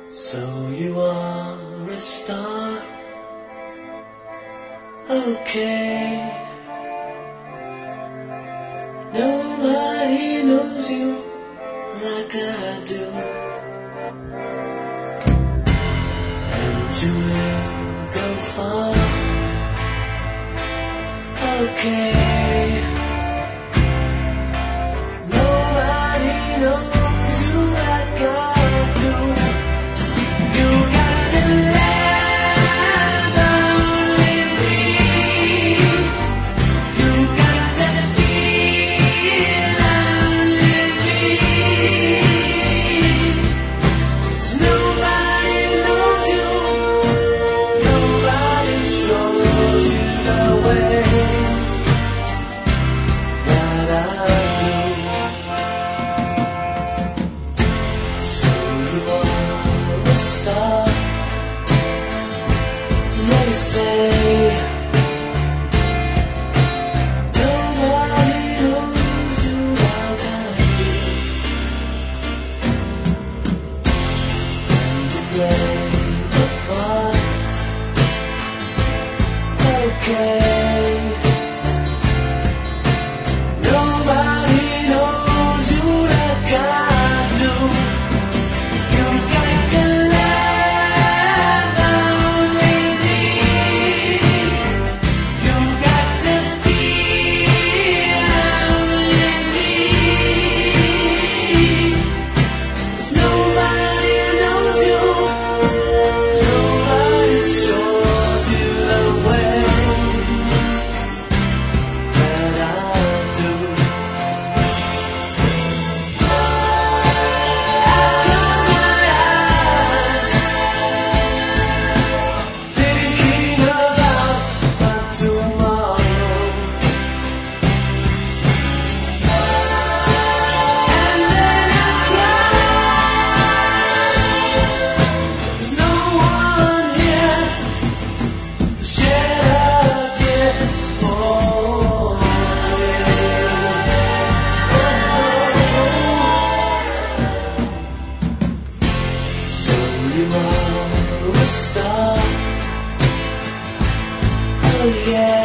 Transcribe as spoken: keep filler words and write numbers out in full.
So you are a star, okay. Nobody knows you like I do, and you will go far, okay. Nobody knows you like I do. You got to love only me. You got to feel only me. 'Cause nobody knows you, nobody shows you the way that I do. So you are a star, they say. Nobody knows you like I do, and you play the part, okay. Nobody knows you like I do. You got to love only me. You got to feel only me. 'Cause nobody knows you, nobody shows you the way that I do. Close my eyes, thinking about my tomorrow, and then I cry. There's no one here to shed a tear for me. So you are a star, oh yeah.